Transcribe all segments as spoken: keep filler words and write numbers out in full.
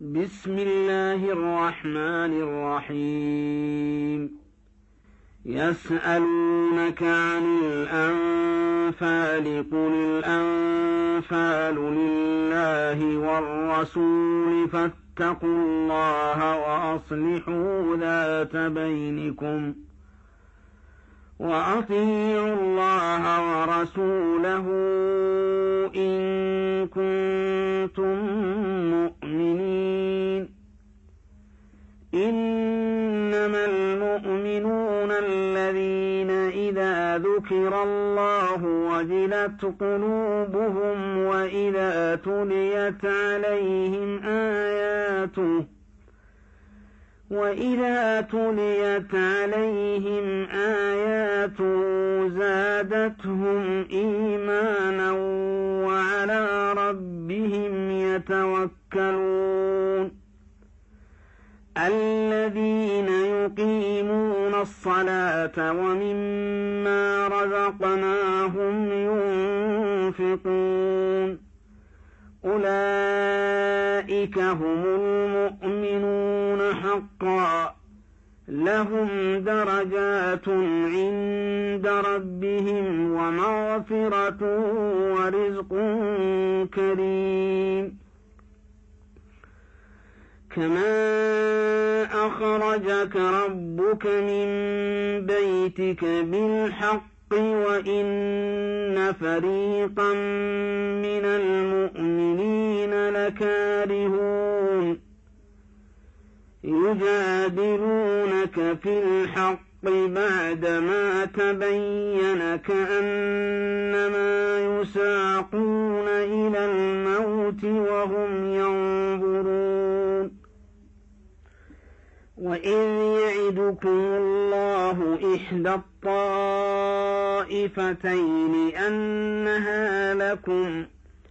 بسم الله الرحمن الرحيم يسألونك عن الأنفال قل الأنفال لله والرسول فاتقوا الله وأصلحوا ذات بينكم وأطيعوا الله ورسوله إن كنتم مؤمنين إنما المؤمنون الذين إذا ذكر الله وجلت قلوبهم وإذا تليت عليهم آياته وإذا تليت عليهم آياته زادتهم إيمانا وعلى ربهم يتوكلون الذين يقيمون الصلاة ومما رزقناهم ينفقون أولئك هم المؤمنون حقا لهم درجات عند ربهم ومغفرة ورزق كريم كما أخرجك ربك من بيتك بالحق وإن فريقا من المؤمنين لكارهون يجادلونك في الحق بعدما تبين كأنما يساقون إلى الموت وهم ينظرون وإذ يعدكم الله إحدى الطائفتين أنها لكم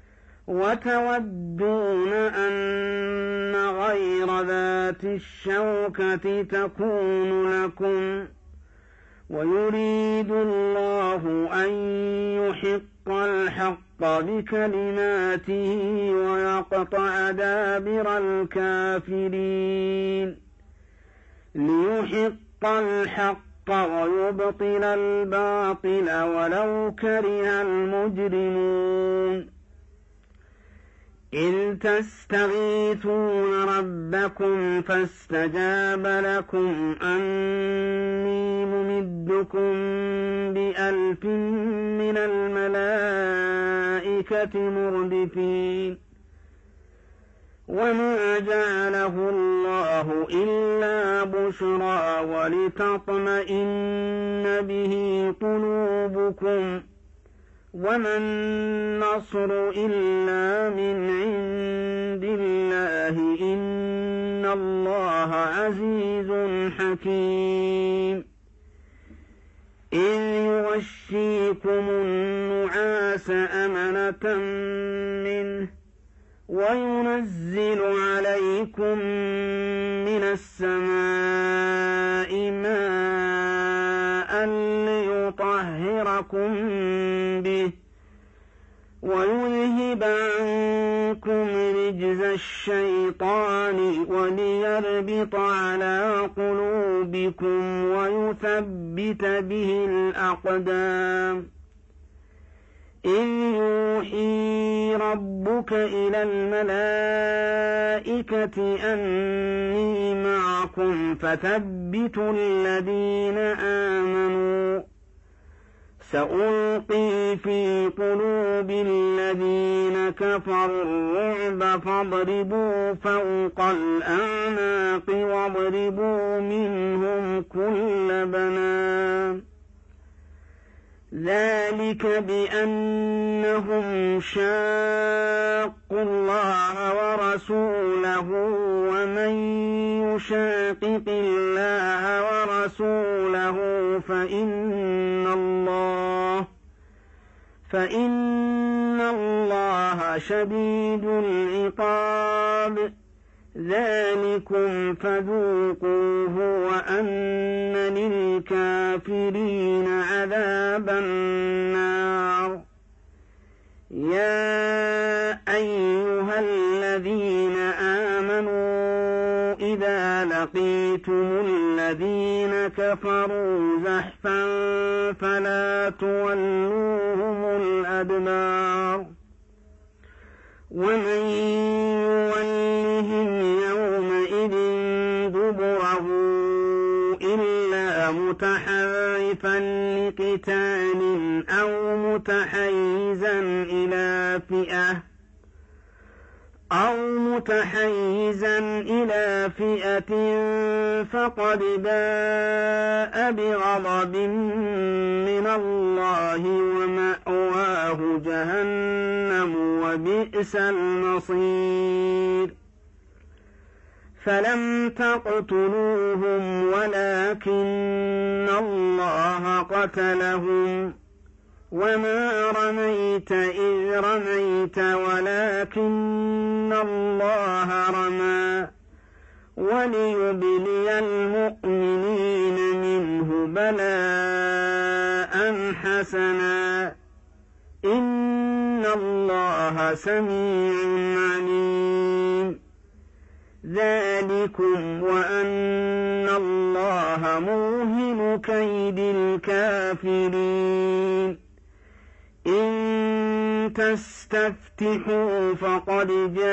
وتودون أن غير ذات الشوكة تكون لكم ويريد الله أن يحق الحق بكلماته ويقطع دابر الكافرين ليحق الحق ويبطل الباطل ولو كره المجرمون إذ تستغيثون ربكم فاستجاب لكم أني ممدكم بألف من الملائكة مردفين وما جعله الله إلا بشرى ولتطمئن به قلوبكم وما النصر إلا من عند الله إن الله عزيز حكيم إذ يغشيكم النعاس أمنة منه وينزل عليكم من السماء ماء ليطهركم به ويذهب عنكم رجز الشيطان وليربط على قلوبكم ويثبت به الأقدام إذ يوحي ربك إلى الملائكة أني معكم فثبتوا الذين آمنوا سألقي في قلوب الذين كفروا الرعب فاضربوا فوق الأعناق واضربوا منهم كل بنان ذلك بأنهم شاقوا الله ورسوله ومن يشاقق الله ورسوله فإن الله فإن الله شديد العقاب ذلكم فذوقوه وأن للكافرين عذاب النار يا أيها الذين آمنوا إذا لقيتم الذين كفروا زحفا فلا تولوهم الأدبار ومن يولهم يومئذ دبره إلا متحرفا لقتال أو متحيزا إلى فئة أو متحيزا إلى فئة فقد باء بغضب من الله ومأواه جهنم وبئس المصير فلم تقتلوهم ولكن الله قتلهم وما رميت إذ رميت ولكن الله رمى وليبلي المؤمنين منه بلاء حسنا إن الله سميع عليم ذلكم وأن الله موهن كيد الكافرين إن تستفتحوا فقد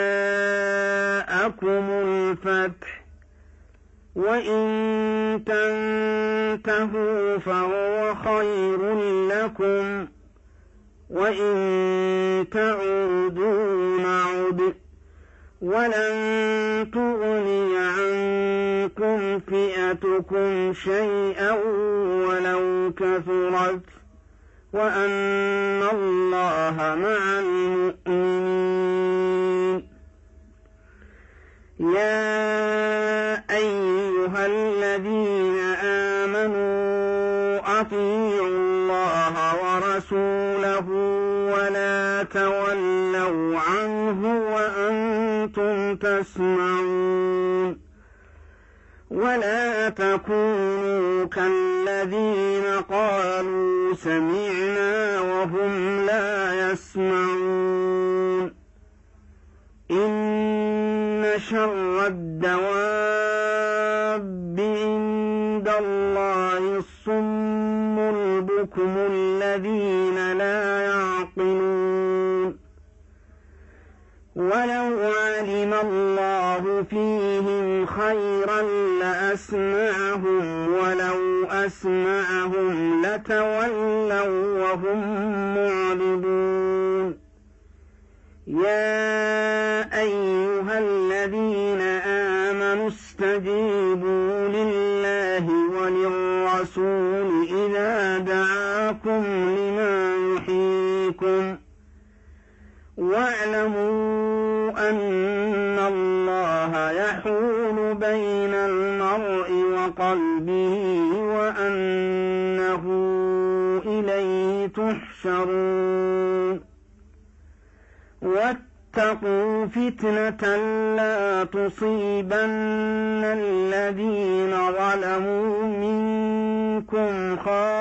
جاءكم الفتح وإن تنتهوا فهو خير لكم وإن تعودوا نعد ولن تغني عنكم فئتكم شيئا ولو كثرت وأن الله مع المؤمنين يا أيها الذين آمنوا أطيعوا الله ورسوله ولا تولوا عنه وأنتم تسمعون ولا تكونوا كالذين قالوا سمعنا وهم لا يسمعون إن شر الدواب عند الله الصم البكم الذين لا يعقلون ولو علم الله فيهم خيرا لأسمعهم ولو أسمعهم لتولوا وهم معرضون يا أيها الذين آمنوا استجيبوا لله وللرسول إذا دعاكم لما يحييكم واعلموا أن الله يحول بين المرء وقلبه وأنه إليه تحشرون واتقوا فتنة لا تصيبن الذين ظلموا منكم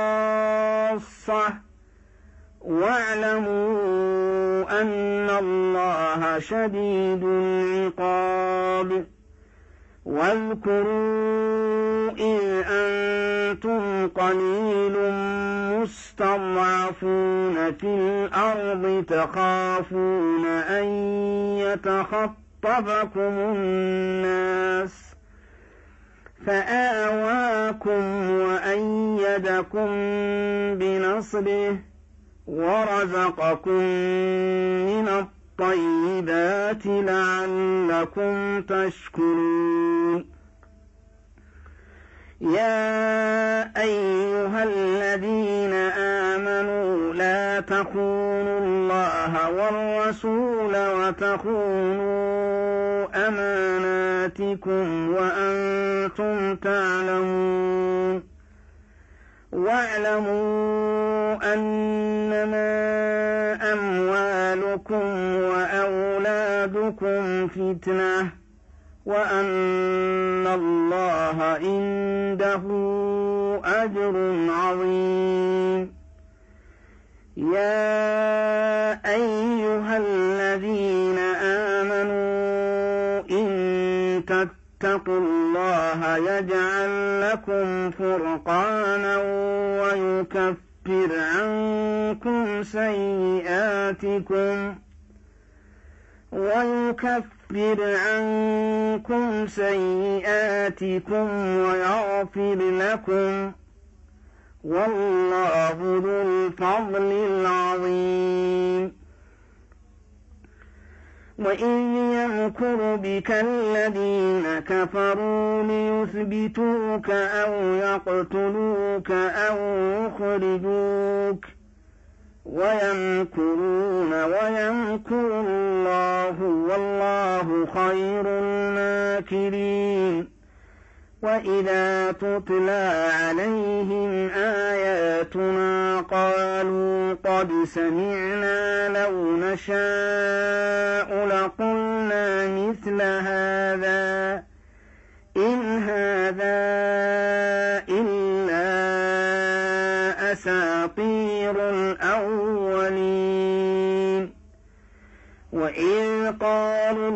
خاصة واعلموا أن الله شديد العقاب واذكروا إذ أنتم قليل مستضعفون في الأرض تخافون أن يتخطفكم الناس فآواكم وأيدكم بنصره ورزقكم من الطيبات لعلكم تشكرون يا أيها الذين آمنوا لا تخونوا الله والرسول وتخونوا أماناتكم وأنتم تعلمون واعلموا أنما أموالكم وأولادكم فتنة وأن الله عنده أجر عظيم يا أيها الذين آمنوا إن واتقوا الله يجعل لكم فرقانا ويكفر عنكم سيئاتكم ويكفر عنكم سيئاتكم ويغفر لكم والله ذو الفضل العظيم. وإن يمكر بك الذين كفروا ليثبتوك أو يقتلوك أو يخرجوك ويمكرون ويمكر الله والله خير الماكرين. وإذا تتلى عليهم آياتنا قالوا قد سمعنا لو نشاء لقلنا مثل هذا إن هذا إلا أساطير الأولين. وإذ قالوا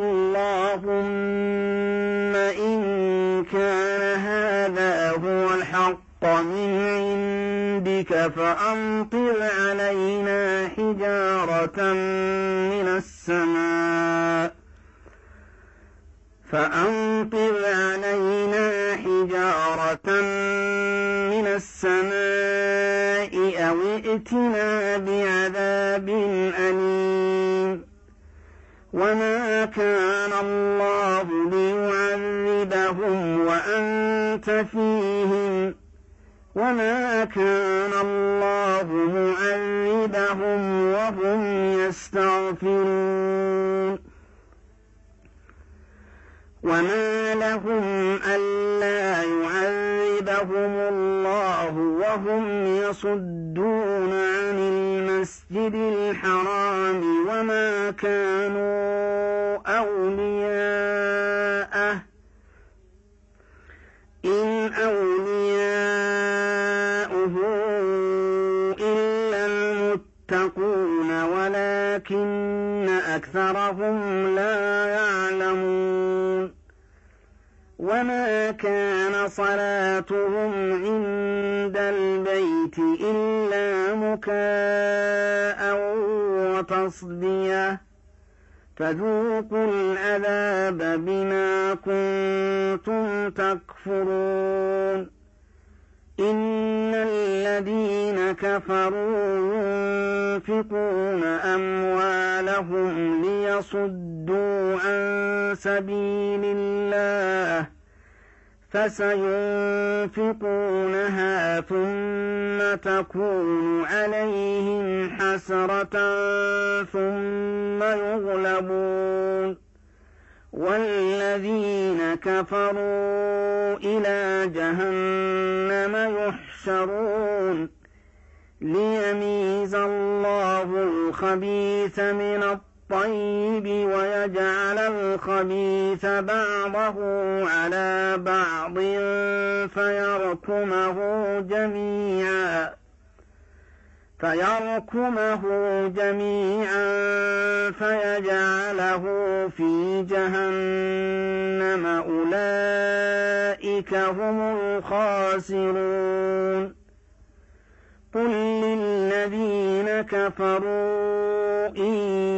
اللهم إن كان هذا هو الحق من عندك فأمطر علينا حجارة من السماء فأمطر علينا حجارة من السماء أو ائتنا بعذاب أليم. وما كان الله ليعذبهم وأنت فيهم وما كان الله معذبهم وهم يستغفرون. وما لهم ألا يعذبهم الله وهم يصدون عن المسجد الحرام وما كانوا أولياءه إن أولياؤه إلا المتقون ولكن أكثرهم لا يعلمون. وما كان صلاتهم عند البيت إلا مكاء وتصدية فذوقوا العذاب بما كنتم تكفرون. إن الذين كفروا ينفقون أموالهم ليصدوا عن سبيل الله فسينفقونها ثم تكون عليهم حسرة ثم يغلبون والذين كفروا إلى جهنم يحشرون ليميز الله الخبيث من الطيب ويجعل الخبيث بعضه على بعض فيركمه جميعا فيركمه جميعا فيجعله في جهنم أولئك هم الخاسرون. قل للذين كفروا إن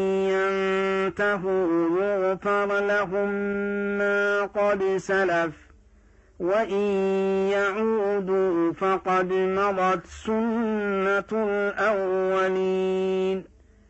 ينتهوا يغفر لهم ما قد سلف وإن يعودوا فقد مضت سنة الأولين.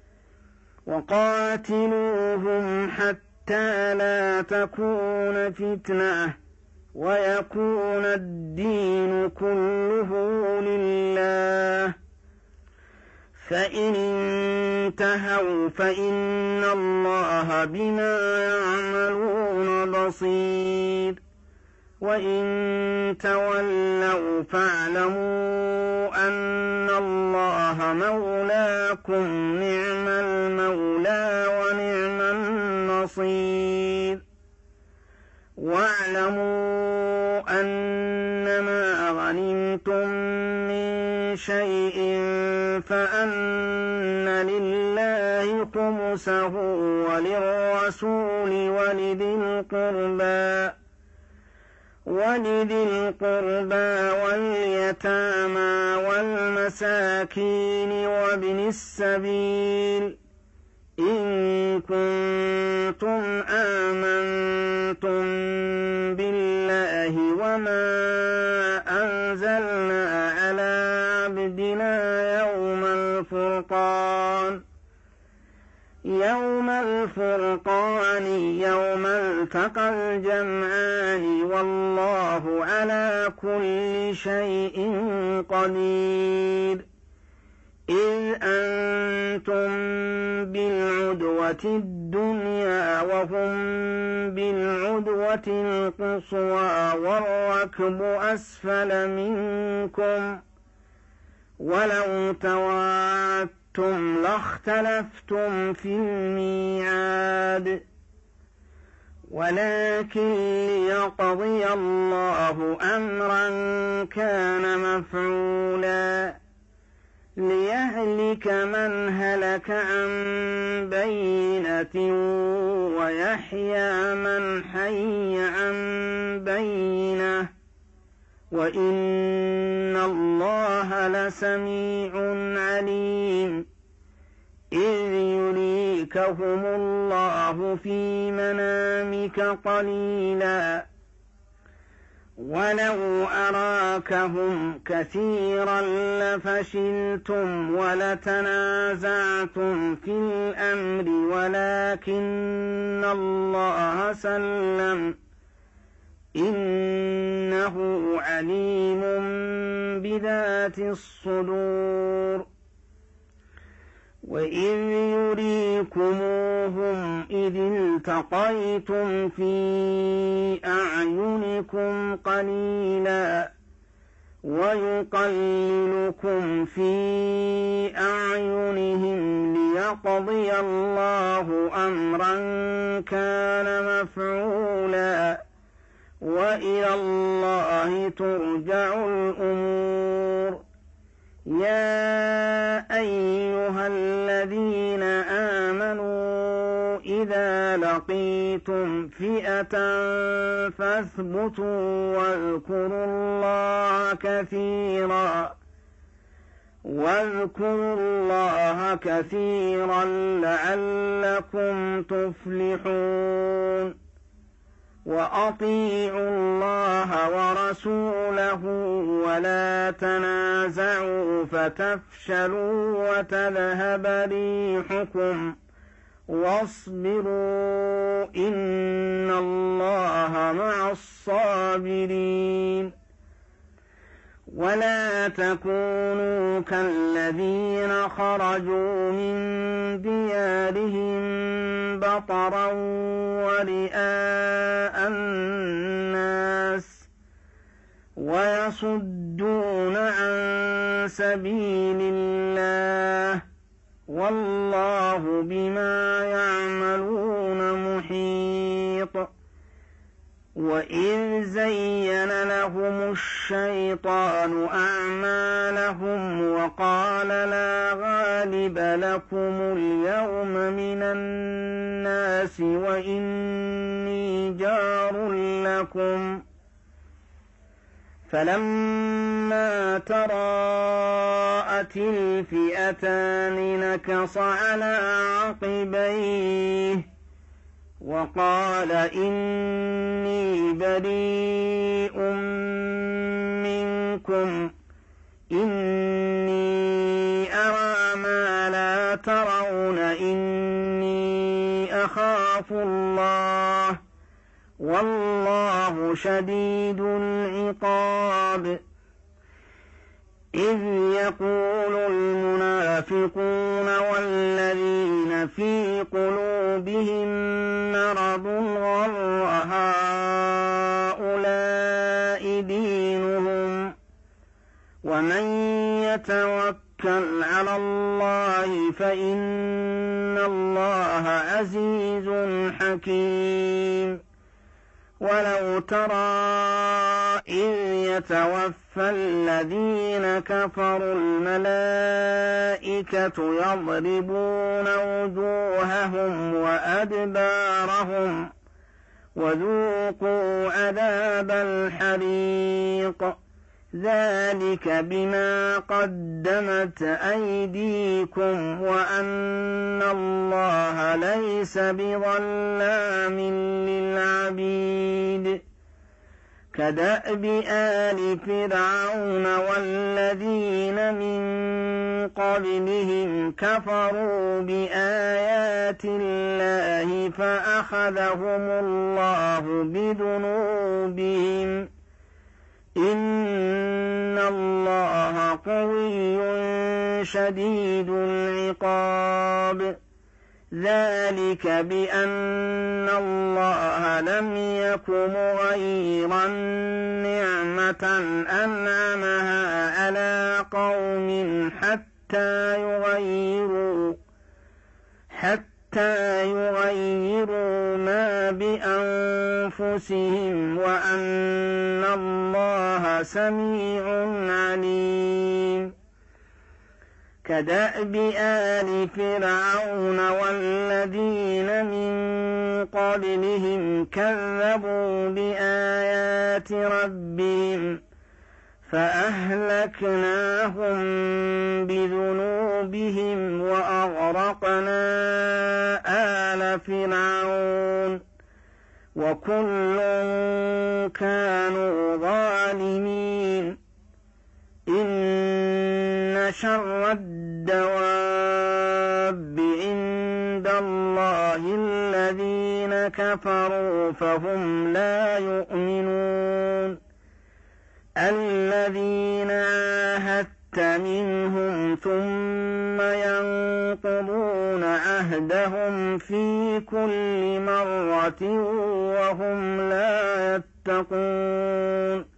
وقاتلوهم حتى لا تكون فتنة ويكون الدين كله لله فإن انتهوا فإن الله بما يعملون بصير. وإن تولوا فاعلموا أن الله مولاكم نعم المولى ونعم النصير. واعلموا أنما غنمتم من شيء فأن لله خمسه وللرسول ولذي القربى ولذي القربى واليتامى والمساكين وابن السبيل إن كنتم آمنتم بالله وما أنزلنا على عبدنا يوم الفرقان يوم الفرقان يوم التقى الجمعان والله على كل شيء قدير إذ أنتم بالعدوة الدنيا وهم بالعدوة القصوى والركب أسفل منكم ولو تواعدتم لاختلفتم في الميعاد ولكن ليقضي الله أمرا كان مفعولا ليهلك من هلك عن بينة ويحيى من حي عن بينة وإن الله لسميع عليم إذ يريكهم الله في منامك قليلا ولو أراكهم كثيرا لفشلتم ولتنازعتم في الأمر ولكن الله سلم إنه عليم بذات الصدور وإذ يريكموهم إذ التقيتم في أعينكم قليلا ويقللكم في أعينهم ليقضي الله أمرا كان مفعولا وإلى الله ترجع الأمور يا أيها الذين آمنوا إذا لقيتم فئة فاثبتوا واذكروا الله كثيرا واذكروا الله كثيرا لعلكم تفلحون وأطيعوا الله ورسوله ولا تنازعوا فتفشلوا وتذهب ريحكم واصبروا إن الله مع الصابرين ولا تكونوا كالذين خرجوا من ديارهم بطرا ورئاء الناس ويصدون عن سبيل الله والله بما يعملون محيط وإذ زين لهم الشيطان أعمالهم وقال لا غالب لكم اليوم من الناس وإني جار لكم فلما تراءت الفئتان نكص على عقبيه وقال إني بريء منكم إني أرى ما لا ترون إني أخاف الله والله شديد العقاب إذ يقول المنافقون والذين في قلوبهم مرض غر هؤلاء دينهم ومن يتوكل على الله فإن الله عزيز حكيم ولو ترى إذ يتوفى الذين كفروا الملائكة يضربون وجوههم وأدبارهم وذوقوا عذاب الحريق ذلك بما قدمت أيديكم وأن الله ليس بظلام للعبيد كدأب آل فرعون والذين من قبلهم كفروا بآيات الله فأخذهم الله بذنوبهم إن الله قوي شديد العقاب ذلك بأن الله لم يك مغيرا نعمة أنعمها على قوم حتى يغيروا حتى يغيروا ما بأنفسهم وأن الله سميع عليم كدأب آل فرعون والذين من قبلهم كذبوا بآيات ربهم فأهلكناهم بذنوبهم وأغرقنا آل فرعون وكل كانوا ظالمين إن شر الدواب عند الله الذين كفروا فهم لا يؤمنون الذين عاهدت منهم ثم ينقضون عهدهم في كل مرة وهم لا يتقون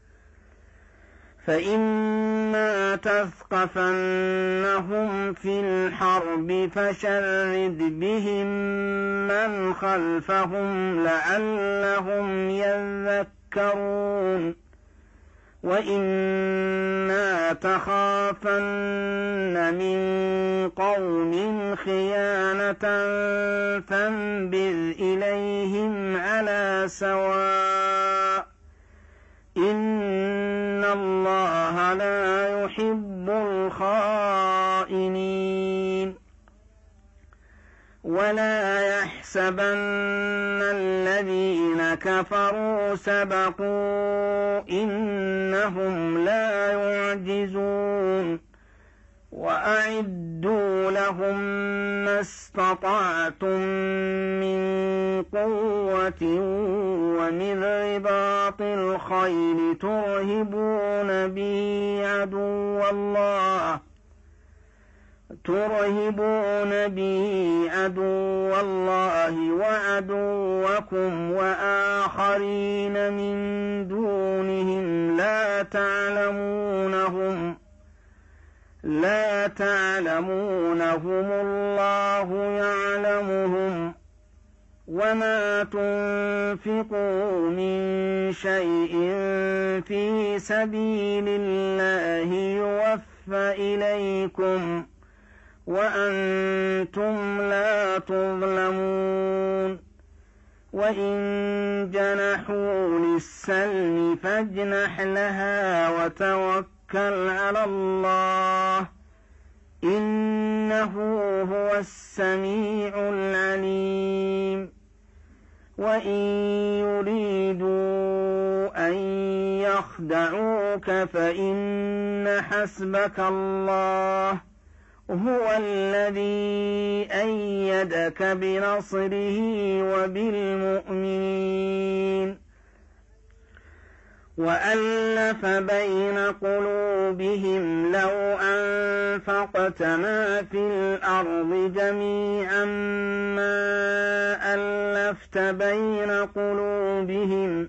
فإما تثقفنهم في الحرب فشرد بهم من خلفهم لعلهم يذكرون وإما تخافن من قوم خيانة فانبذ إليهم على سواء إن الله لا يحب الخائنين ولا يحسبن الذين كفروا سبقوا إنهم لا يعجزون وأعدوا لهم ما استطعتم من قوة ومن رباط الخيل ترهبون به عدو الله ترهبون به عدو الله وعدوكم وآخرين من دونهم لا تعلمونهم لا تعلمونهم الله يعلمهم وما تنفقوا من شيء في سبيل الله يوفى إليكم وأنتم لا تظلمون وإن جنحوا للسلم فاجنح لها وتوكل على الله إنه هو السميع العليم وإن يريدوا أن يخدعوك فإن حسبك الله هو الذي أيدك بنصره وبالمؤمنين وألف بين قلوبهم لو أنفقت ما في الأرض جميعا ما ألفت بين قلوبهم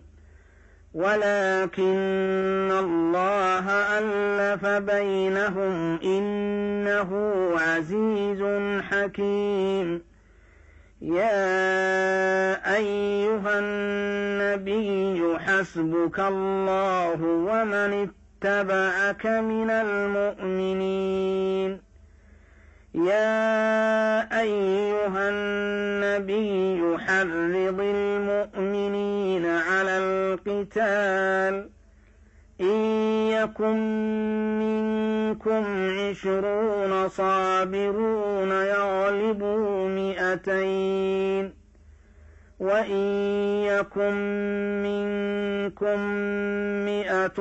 ولكن الله ألف بينهم إنه عزيز حكيم يا أيها النبي حسبك الله ومن اتبعك من المؤمنين يا أيها النبي حرض المؤمنين على القتال إن يكن منكم عشرون صابرون يغلبوا مئتين وإن يكن منكم مئة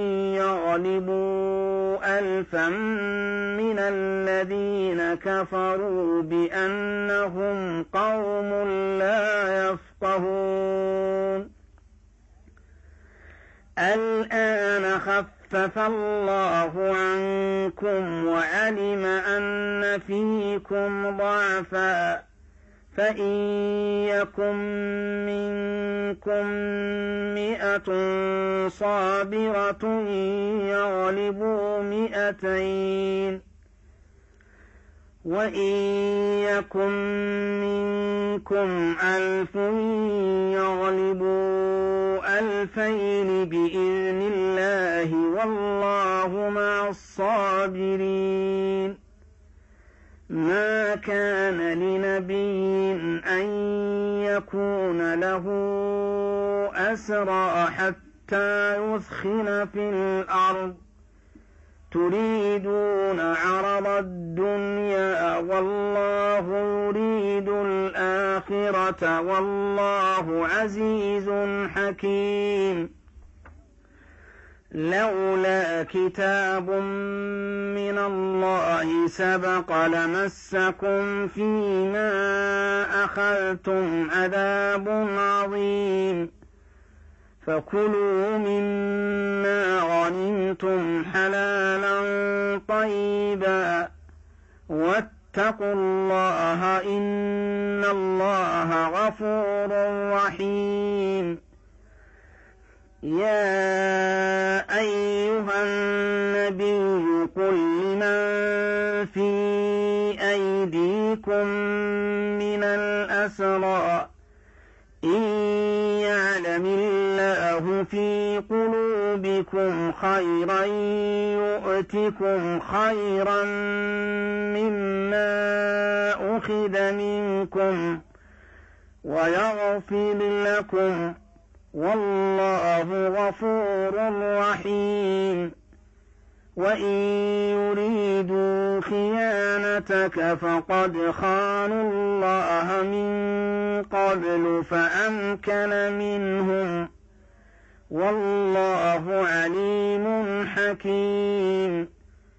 يغلبوا ألفا من الذين كفروا بأنهم قوم لا يفقهون الآن خفف الله عنكم وعلم أن فيكم ضعفا فإن يكن منكم مئة صابرة يغلبوا مئتين وإن يكن منكم ألف يغلبوا ألفين بإذن الله والله مع الصابرين ما كان لنبي أن يكون له أسرى حتى يثخن في الأرض تريدون عرض الدنيا والله يريد الآخرة والله عزيز حكيم لولا كتاب من الله سبق لمسكم فيما أخذتم عذاب عظيم فكلوا مما غنمتم حلالا طيبا واتقوا الله إن الله غفور رحيم يا أيها النبي قل لمن في أيديكم من الأسرى إن يعلم الله في قلوبكم خيرا يؤتكم خيرا مما أخذ منكم ويغفر لكم والله غفور رحيم وإن يريدوا خيانتك فقد خانوا الله من قبل فأمكن منهم والله عليم حكيم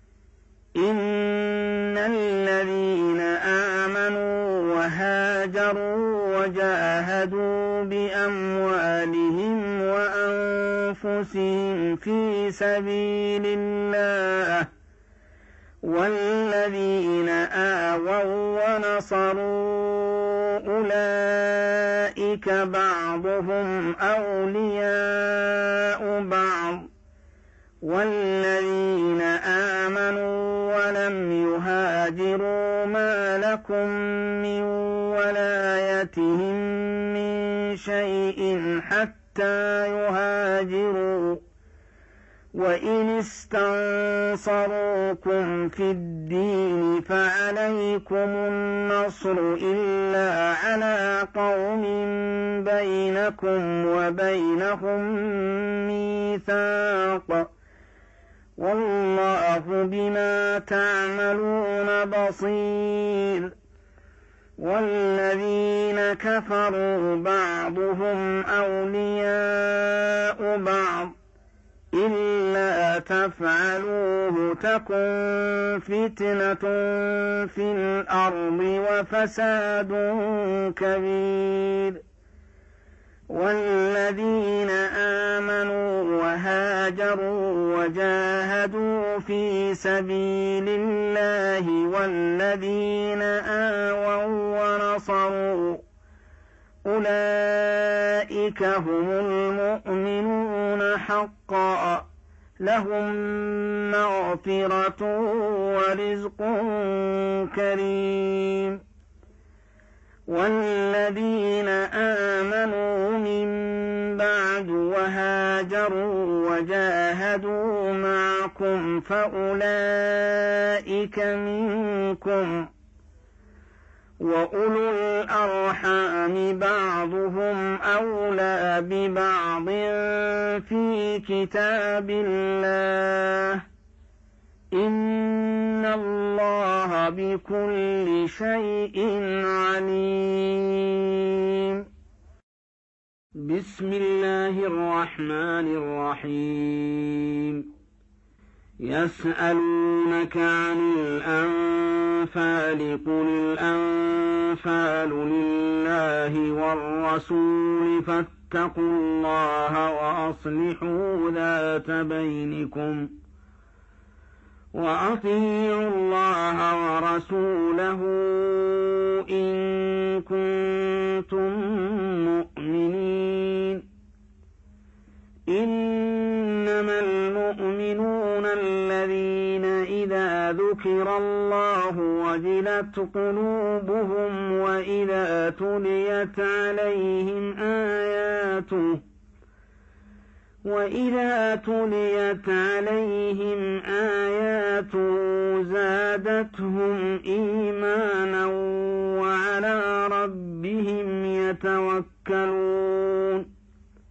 إن الذين آمنوا وهاجروا وجاهدوا بأموالهم وأنفسهم في سبيل الله والذين آووا ونصروا أولئك بعضهم أولياء بعض والذين آمنوا ولم يهاجروا ما لكم من ولايتهم من شيء حتى يهاجروا وإن استنصروكم في الدين فعليكم النصر إلا على قوم بينكم وبينهم ميثاق والله بما تعملون بصير والذين كفروا بعضهم أولياء بعض إلا تفعلوه تكن فتنة في الأرض وفساد كبير والذين آمنوا وهاجروا وجاهدوا في سبيل الله والذين آووا ونصروا أولئك هم المؤمنون حقا لهم مغفرة ورزق كريم والذين آمنوا من بعد وهاجروا وجاهدوا معكم فأولئك منكم، وأولو الأرحام بعضهم أولى ببعض في كتاب الله، إن الله بكل شيء عليم. بسم الله الرحمن الرحيم. يسألونك عن الأنفال قل الأنفال لله والرسول فاتقوا الله وأصلحوا ذات بينكم، وأطيعوا الله ورسوله إن كنتم مؤمنين. إنما المؤمنون الذين إذا ذكر الله وجلت قلوبهم وإذا تليت عليهم آياته وإذا تليت عليهم آياته زادتهم إيمانا وعلى ربهم يتوكلون.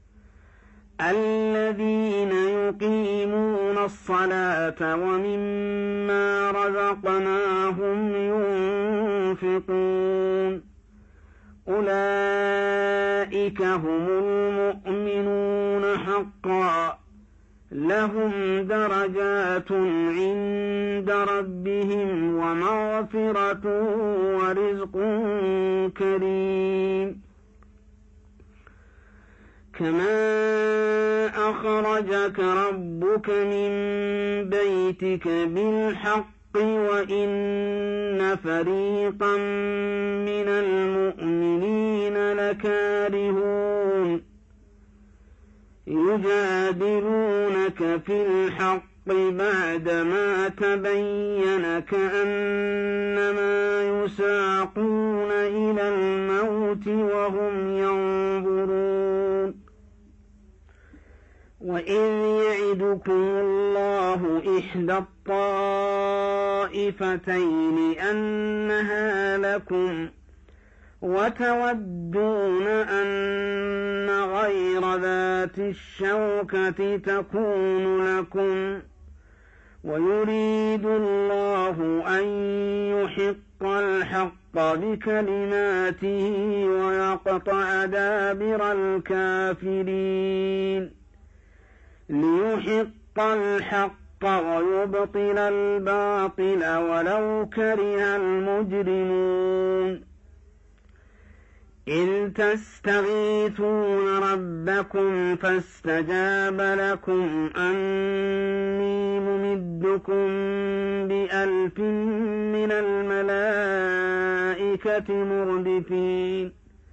الذين يقيمون الصلاة ومما رزقناهم ينفقون، أولئك هم المؤمنون حقا، لهم درجات عند ربهم ومغفرة ورزق كريم. كما أخرجك ربك من بيتك بالحق وإن فريقا من المؤمنين لكارهون، يجادلونك في الحق بعدما تبين كأنما يساقون إلى الموت وهم ينظرون. وإذ يعدكم الله إحدى الطائفتين أنها لكم وتودون أن غير ذات الشوكة تكون لكم، ويريد الله أن يحق الحق بكلماته ويقطع دابر الكافرين، ليحق الحق ويبطل الباطل ولو كره المجرمون. إذ تستغيثون ربكم فاستجاب لكم أني ممدكم بألف من الملائكة مردفين.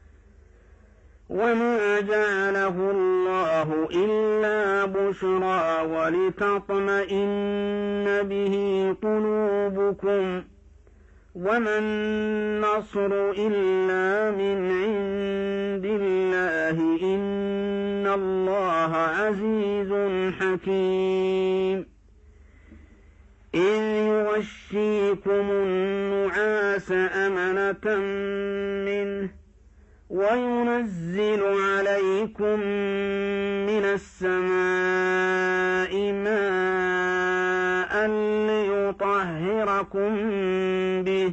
وما جعله الله إلا بشرى ولتطمئن به قلوبكم، وما النصر إلا من عند الله، إن الله عزيز حكيم. إذ يغشيكم النعاس أمنة منه وينزل عليكم من السماء ماء ليطهركم به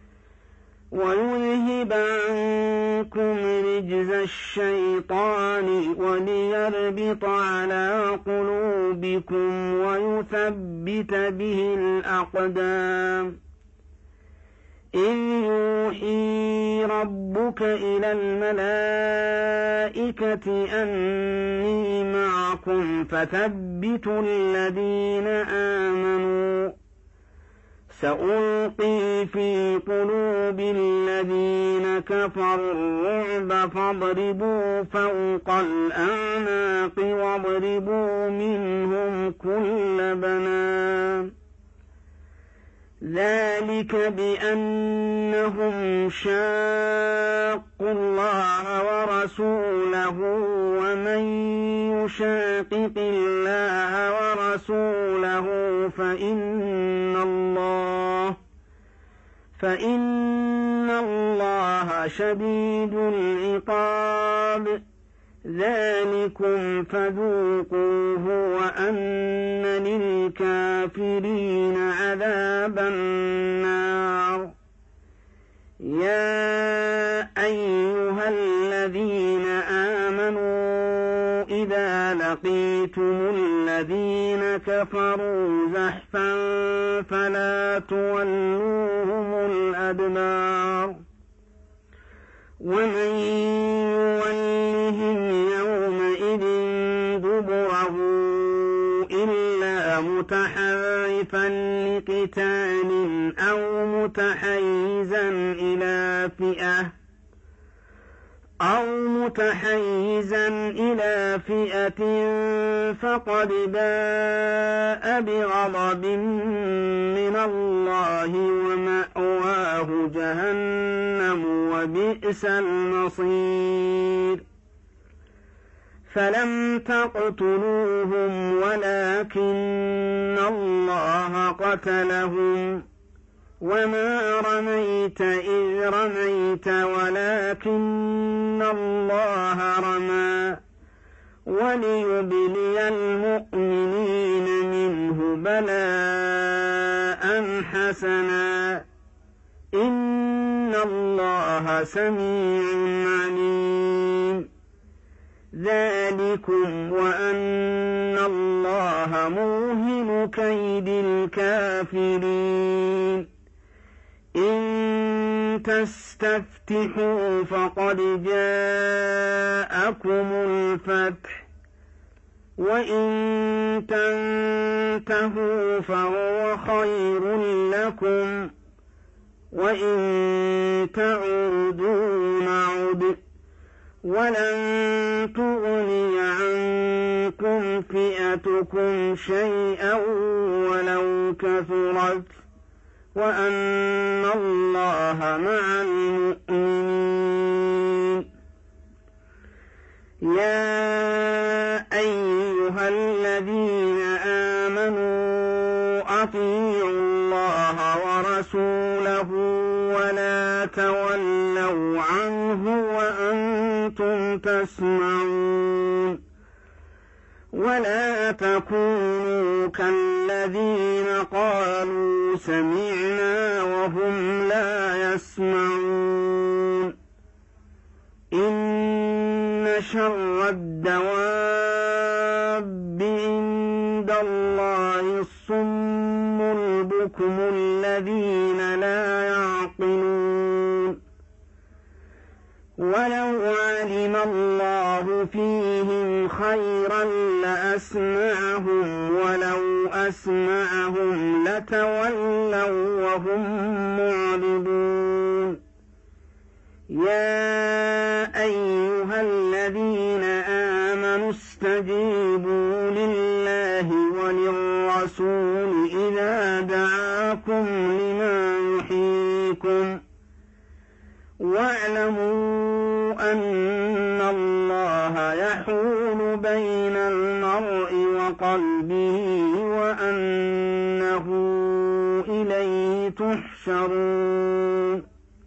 ويذهب عنكم رجز الشيطان وليربط على قلوبكم ويثبت به الأقدام. إذ يوحي ربك إلى الملائكة أني معكم فثبتوا الذين آمنوا، سألقي في قلوب الذين كفروا الرعب فاضربوا فوق الأعناق واضربوا منهم كل بنان. ذلك بأنهم شاقوا الله ورسوله ومن يشاقق الله ورسوله فإن الله فإن الله شديد العقاب ذلكم فذوقوه وأن للكافرين عذاب النار يا أيها الذين آمنوا إذا لقيتم الذين كفروا زحفا فلا تولوهم الأدبار ومن يولهم يومئذ دبره إلا متحرفا لقتال أو متحيزا إلى فئة أو متحيزا إلى فئة فقد باء بغضب من الله ومأواه جهنم وبئس المصير فلم تقتلوهم ولكن الله قتلهم وما رميت إذ رميت ولكن الله رمى وليبلي المؤمنين منه بلاء حسنا إن الله سميع عليم ذلكم وأن الله موهن كيد الكافرين إن تستفتحوا فقد جاءكم الفتح وإن تنتهوا فهو خير لكم وإن تعودوا نعد ولن تغني عنكم فئتكم شيئا ولو كثرت وأن الله مع المؤمنين يا أيها الذين آمنوا أطيعوا الله ورسوله ولا تولوا عنه وأنتم تسمعون ولا تكونوا كالذين قالوا سمعنا وهم لا يسمعون إن شر الدواب عند الله الصم البكم الذين لا يعقلون ولو علم الله فيهم خيرا لأسمعهم ولو أسمعهم لتولوا وهم معرضون يا أيها الذين آمنوا استجيبوا لله وللرسول إذا دعاكم لما يحييكم واعلموا أن الله يحول بين المرء وقلبه وأنه إليه تحشرون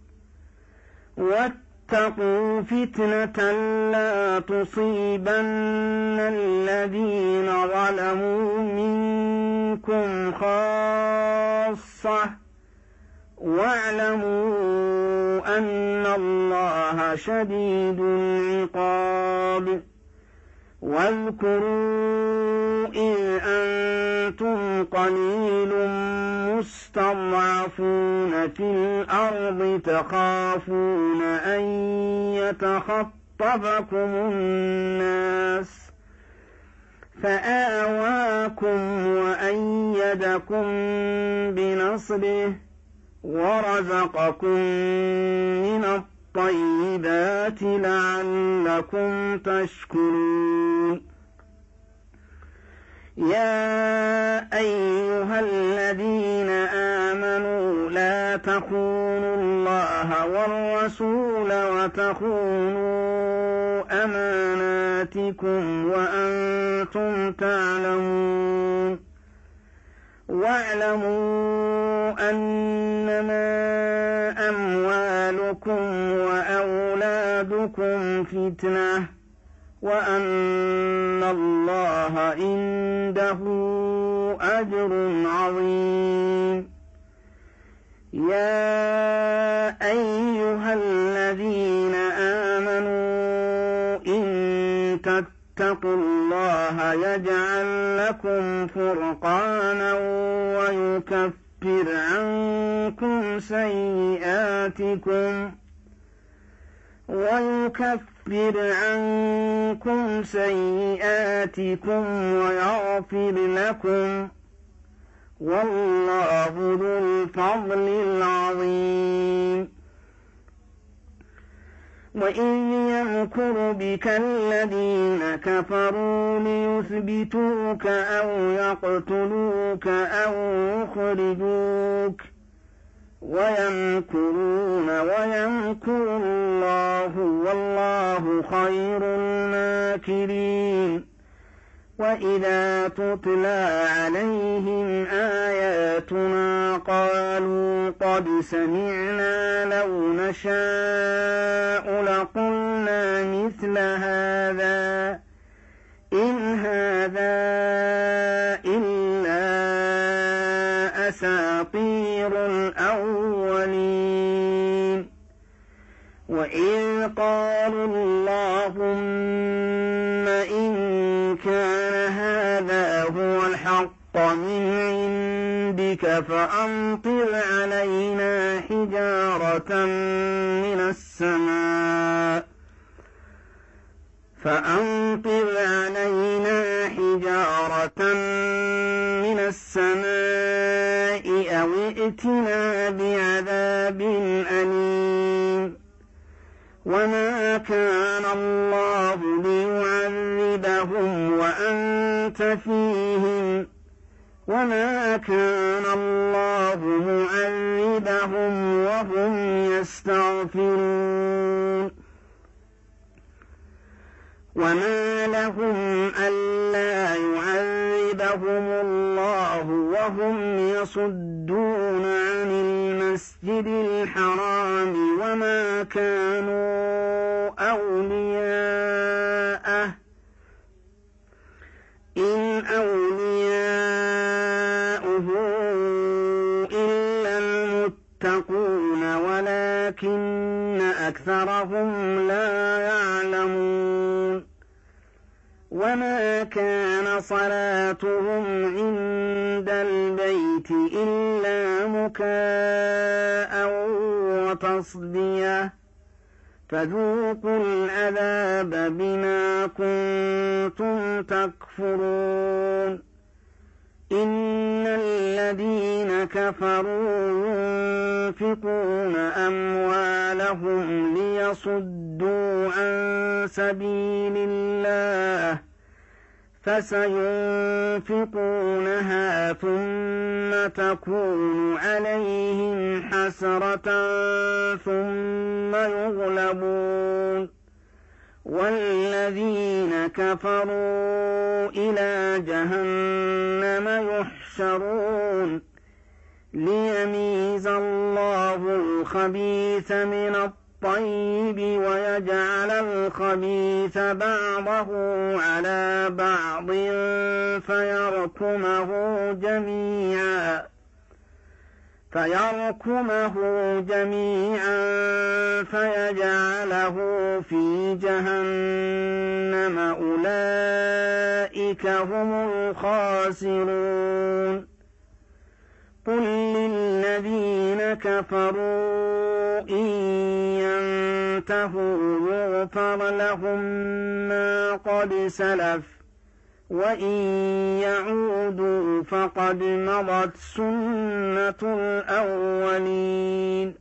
واتقوا فتنة لا تصيبن الذين ظلموا منكم خاصة واعلموا أن الله شديد العقاب واذكروا إذ أنتم قليل مستضعفون في الأرض تخافون أن يتخطفكم الناس فآواكم وأيدكم بنصره ورزقكم من الطيبات لعلكم تشكرون يا أيها الذين آمنوا ولا تخونوا الله والرسول وتخونوا أماناتكم وأنتم تعلمون واعلموا أنما أموالكم وأولادكم فتنة وأن الله عنده أجر عظيم. يا أيها الذين آمنوا إن تتقوا الله يجعل لكم فرقانا ويكفر عنكم سيئاتكم ويكفر عنكم سيئاتكم ويغفر لكم والله ذو الفضل العظيم. وإن يمكر بك الذين كفروا ليثبتوك أو يقتلوك أو يخرجوك ويمكرون ويمكر الله والله خير الماكرين. وإذا تتلى عليهم آياتنا قالوا قد سمعنا لو نشاء لقلنا مثل هذا إن هذا إلا أساطير الأولين. وإذ قالوا اللهم إن كان هذا هو الحق من عندك فأمطر علينا حجارة من السماء فأمطر علينا حجارة من السماء أو ائتنا بعذاب أليم. وما كان الله ليعذبهم وأنت فيهم وما كان الله معذبهم وهم يستغفرون. وما لهم ألا يعذبهم الله وهم يصدون عن المسجد الحرام وما كانوا أولياءه إن أولياؤه إلا المتقون ولكن أكثرهم لا يعلمون. وما كان صلاتهم عند البيت إلا مكاء وتصدية فذوقوا العذاب بما كنتم تكفرون. إن الذين كفروا ينفقون أموالهم ليصدوا عن سبيل الله فسينفقونها ثم تكون عليهم حسرة ثم يغلبون والذين كفروا إلى جهنم يحشرون ليميز الله الخبيث من الطيب ويجعل الخبيث بعضه على بعض فيركمه جميعا فيركمه جميعا فيجعله في جهنم أولئك هم الخاسرون. قل للذين كفروا إن ينتهوا يغفر لهم ما قد سلف وإن يعودوا فقد مضت سنة الأولين.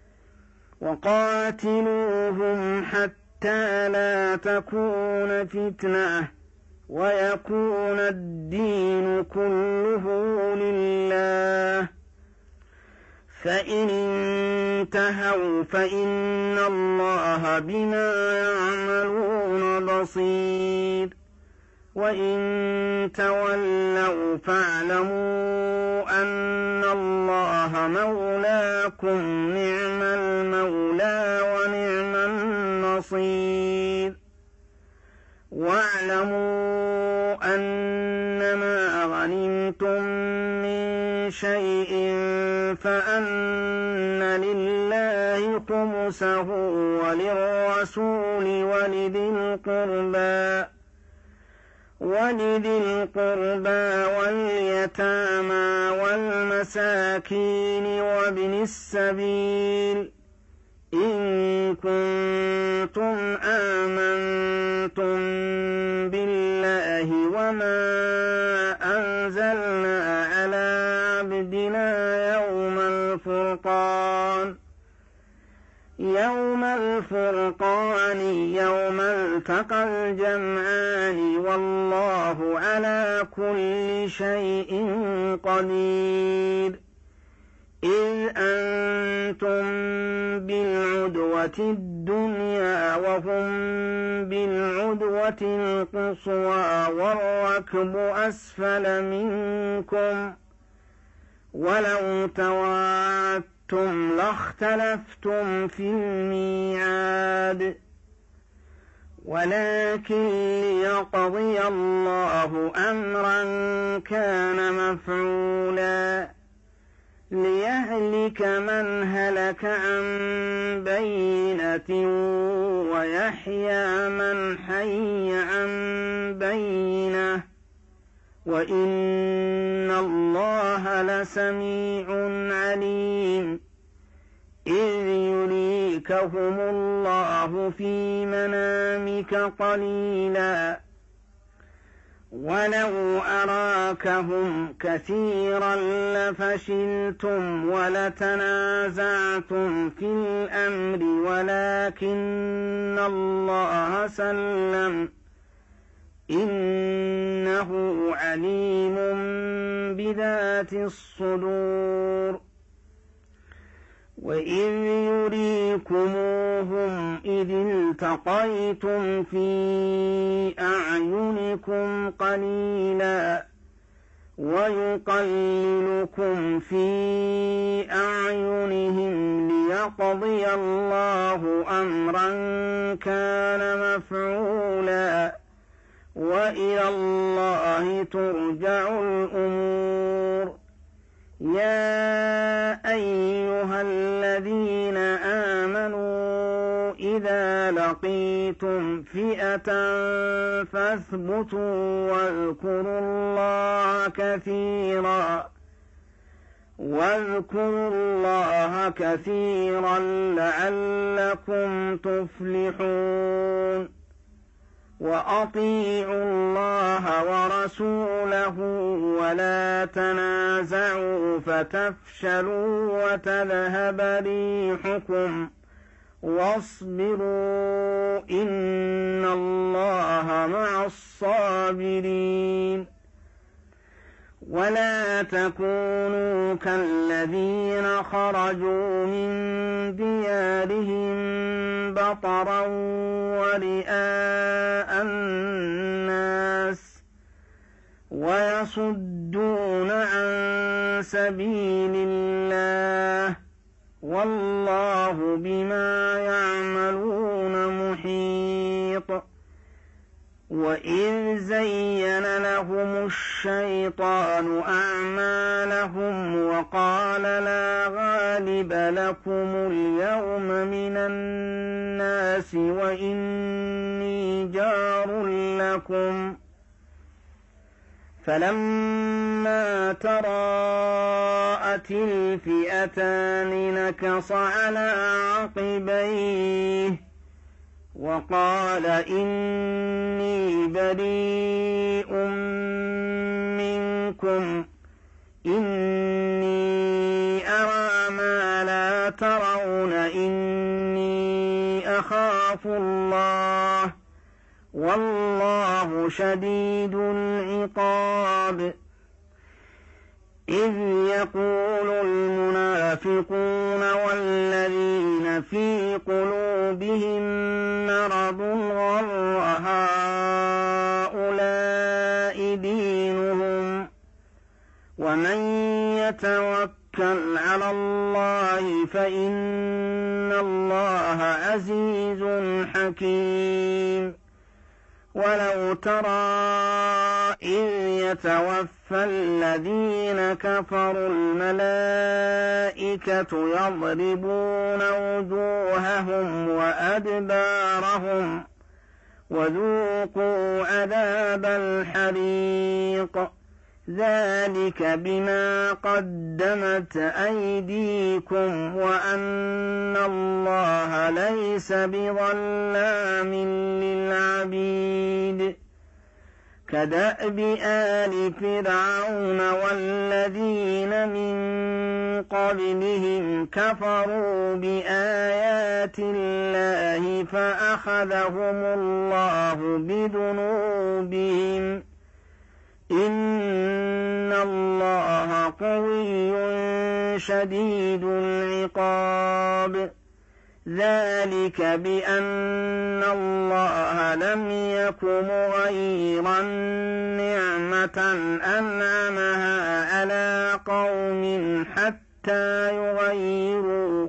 وقاتلوهم حتى لا تكون فتنة ويكون الدين كله لله فإن انتهوا فإن الله بما يعملون بصير وإن تولوا فاعلموا أن الله مولاكم نعم المولى ونعم النصير واعلموا أنما غنمتم من شيء فأن لله خمسه وللرسول ولذي القربى ولذي القربى واليتامى والمساكين وابن السبيل إن كنتم آمنتم بالله وما أنزلنا على عبدنا يوم الفرقان يوم الفرقان يوم التقى الجمعان والله على كل شيء قدير إذ أنتم بالعدوة الدنيا وهم بالعدوة القصوى والركب أسفل منكم ولو تواعدتم لاختلفتم في الميعاد ولكن ليقضي الله أمرا كان مفعولا ليهلك من هلك عن بينة ويحيى من حي عن بينة وإن الله لسميع عليم إذ يريكهم الله في منامك قليلا ولو أراكهم كثيرا لفشلتم ولتنازعتم في الأمر ولكن الله سلم إنه عليم بذات الصدور وإذ يريكموهم إذ التقيتم في أعينكم قليلا ويقللكم في أعينهم ليقضي الله أمرا كان مفعولا وإلى الله ترجع الأمور يا أيها الذين آمنوا إذا لقيتم فئة فاثبتوا واذكروا الله كثيرا واذكروا الله كثيرا لعلكم تفلحون وأطيعوا الله ورسوله ولا تنازعوا فتفشلوا وتذهب ريحكم واصبروا إن الله مع الصابرين ولا تكونوا كالذين خرجوا من ديارهم بطرا ورئاء الناس ويصدون عن سبيل الله والله بما يعملون محيط وإذ زين لهم الشيطان أعمالهم وقال لا غالب لكم اليوم من الناس وإني جار لكم فلما تراءت الفئتان نكص على عقبيه وقال إني بريء منكم إني أرى ما لا ترون إني أخاف الله والله شديد العقاب إذ يقول المنافقون والذين في قلوبهم مرض غر هؤلاء دينهم ومن يتوكل على الله فإن الله عزيز حكيم. ولو ترى إذ يتوفى الذين كفروا الملائكة يضربون وجوههم وأدبارهم وذوقوا عذاب الحريق ذلك بما قدمت أيديكم وأن الله ليس بظلام للعبيد. كدأب آل فرعون والذين من قبلهم كفروا بآيات الله فأخذهم الله بذنوبهم إن الله قوي شديد العقاب. ذلك بأن الله لم يك مغيرا نعمة أنعمها على قوم حتى يغيروا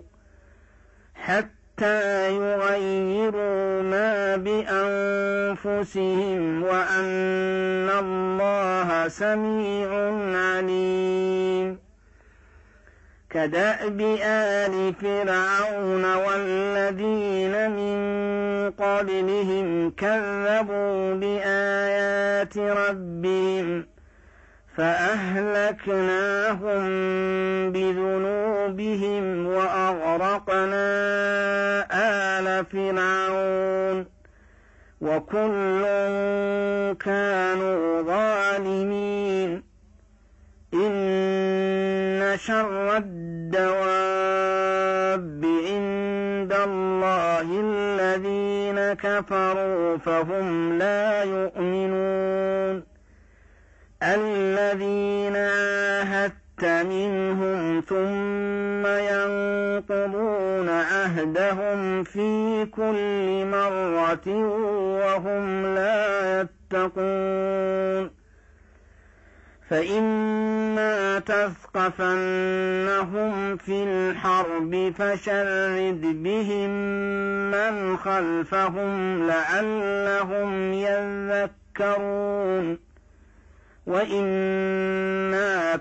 حتى يغيروا ما بأنفسهم وأن الله سميع عليم. كدأب آل فرعون والذين من قبلهم كذبوا بآيات ربهم فأهلكناهم بذنوبهم وأغرقنا آل فرعون وكل كانوا ظالمين. إن شر الدواب عند الله الذين كفروا فهم لا يؤمنون. الذين عاهدت منهم ثم ينقضون عهدهم في كل مرة وهم لا يتقون. فإما تثقفنهم في الحرب فشرد بهم من خلفهم لعلهم يذكرون. وإما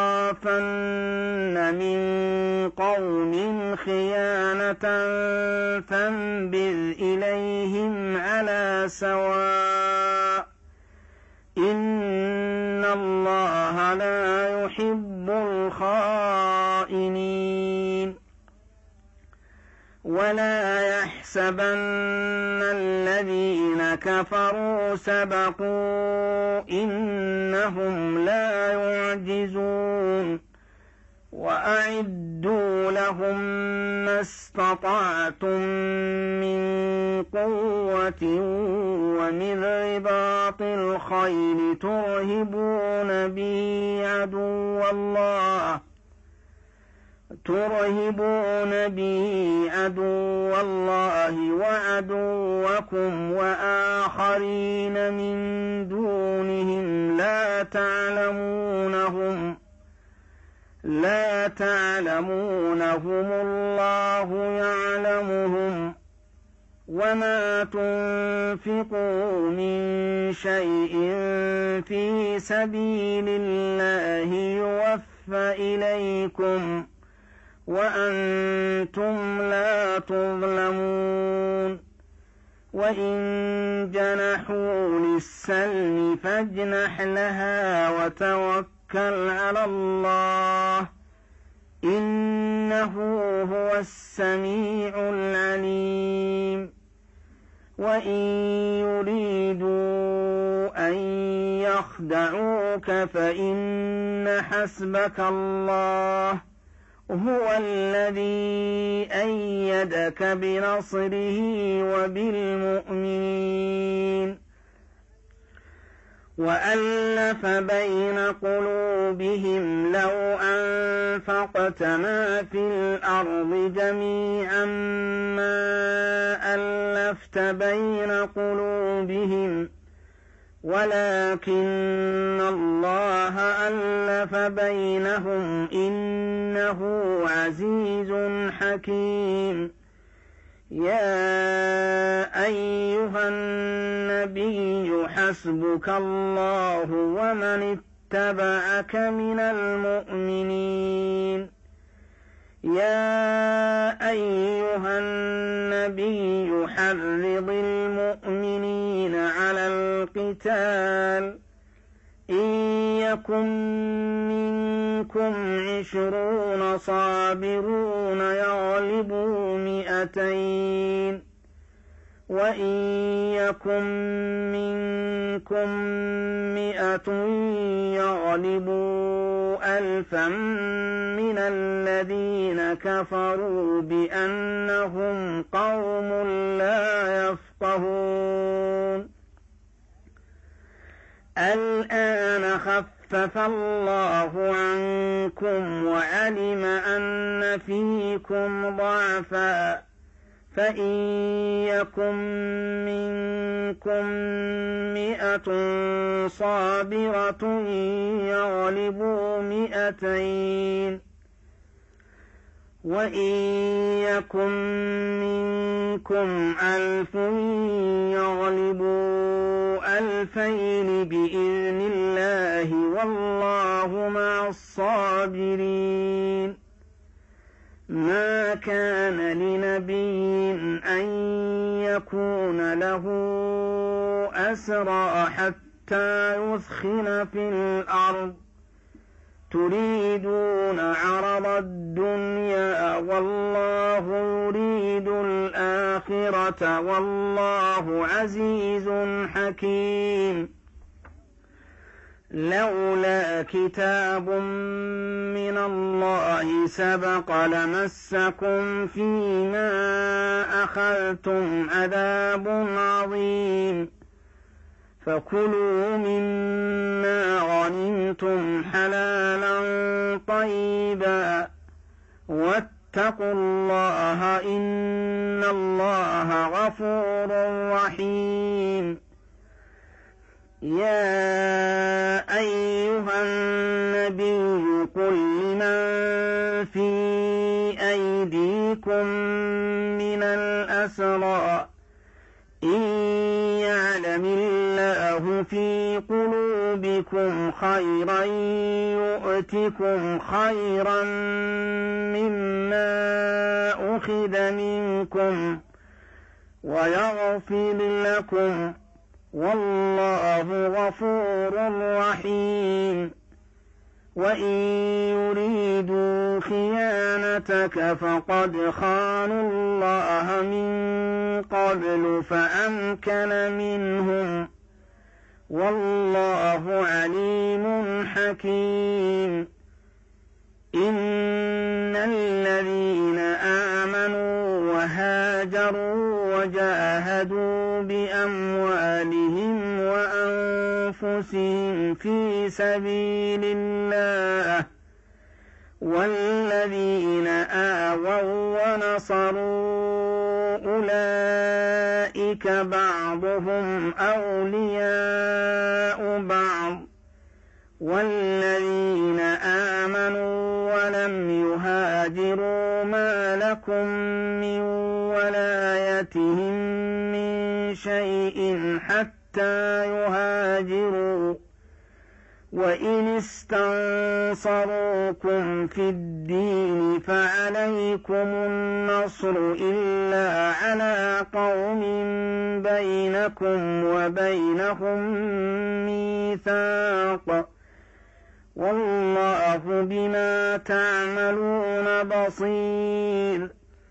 تخافن من قوم خيانة فانبذ إليهم على سواء إن الله لا يحب الخائنين. ولا يحسبن الذين كفروا سبقوا إنهم لا يعجزون. وأعدوا لهم ما استطعتم من قوة ومن رباط الخيل ترهبون به عدو الله ترهبون به عدو الله وعدوكم وآخرين من دونهم لا تعلمونهم لا تعلمونهم الله يعلمهم. وما تنفقوا من شيء في سبيل الله يوفى إليكم وأنتم لا تظلمون. وإن جنحوا للسلم فاجنح لها وتوكل على الله إنه هو السميع العليم. وإن يريدوا أن يخدعوك فإن حسبك الله هو الذي أيدك بنصره وبالمؤمنين. وألف بين قلوبهم لو أنفقت ما في الأرض جميعا ما ألفت بين قلوبهم ولكن الله ألف بينهم إنه عزيز حكيم. يا أيها النبي حسبك الله ومن اتبعك من المؤمنين. يا أيها النبي حرض المؤمنين على القتال إن يكن منكم عشرون صابرون يغلبوا مئتين وإن يكن منكم مئة يغلبوا ألفا من الذين كفروا بأنهم قوم لا يفقهون. الآن خفف الله عنكم وعلم أن فيكم ضعفا فإن يكن منكم مئة صابرة يغلبوا مئتين وإن يكن منكم ألف يغلبوا ألفين بإذن الله والله مع الصابرين. ما كان لنبي أن يكون له أسرى حتى يثخن في الأرض تريدون عرض الدنيا والله يريد الآخرة والله عزيز حكيم. لولا كتاب من الله سبق لمسكم فيما أخذتم عذاب عظيم فكلوا مما غنمتم حلالا طيبا واتقوا الله إن الله غفور رحيم. يا أيها النبي قل لمن في أيديكم من الأسرى إن يعلم الله في قلوبكم خيرا يؤتكم خيرا مما أخذ منكم ويغفر لكم والله غفور رحيم. وإن يريدوا خيانتك فقد خانوا الله من قبل فأمكن منهم والله عليم حكيم. إن الذين آمنوا وهاجروا وجاهدوا بأموالهم وأنفسهم في سبيل الله والذين آووا ونصروا أولئك بعضهم أولياء بعض والذين آمنوا ولم يهاجروا ما لكم من ولايتهم من شيء حتى يهاجروا وإن استنصروكم في الدين فعليكم النصر إلا على قوم بينكم وبينهم ميثاق والله بما تعملون بصير.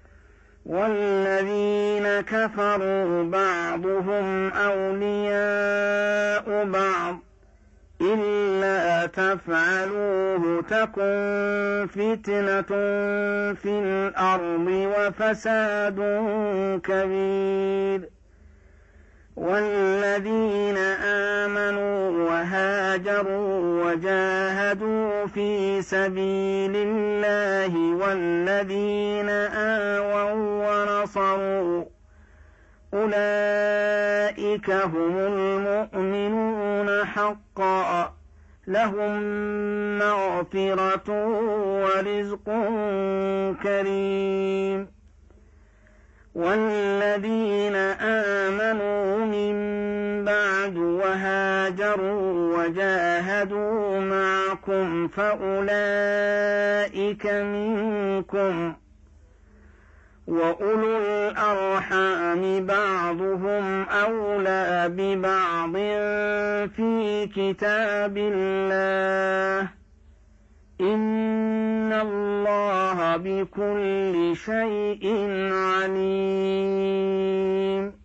والذين كفروا بعضهم أولياء بعض إلا تفعلوه تكن فتنة في الأرض وفساد كبير. والذين آمنوا وهاجروا وجاهدوا في سبيل الله والذين آووا ونصروا أولئك هم المؤمنون حقا لهم مغفرة ورزق كريم. والذين آمنوا من بعد وهاجروا وجاهدوا معكم فأولئك منكم وأولو الأرحام بعضهم أولى ببعض في كتاب الله إن الله بكل شيء عليم.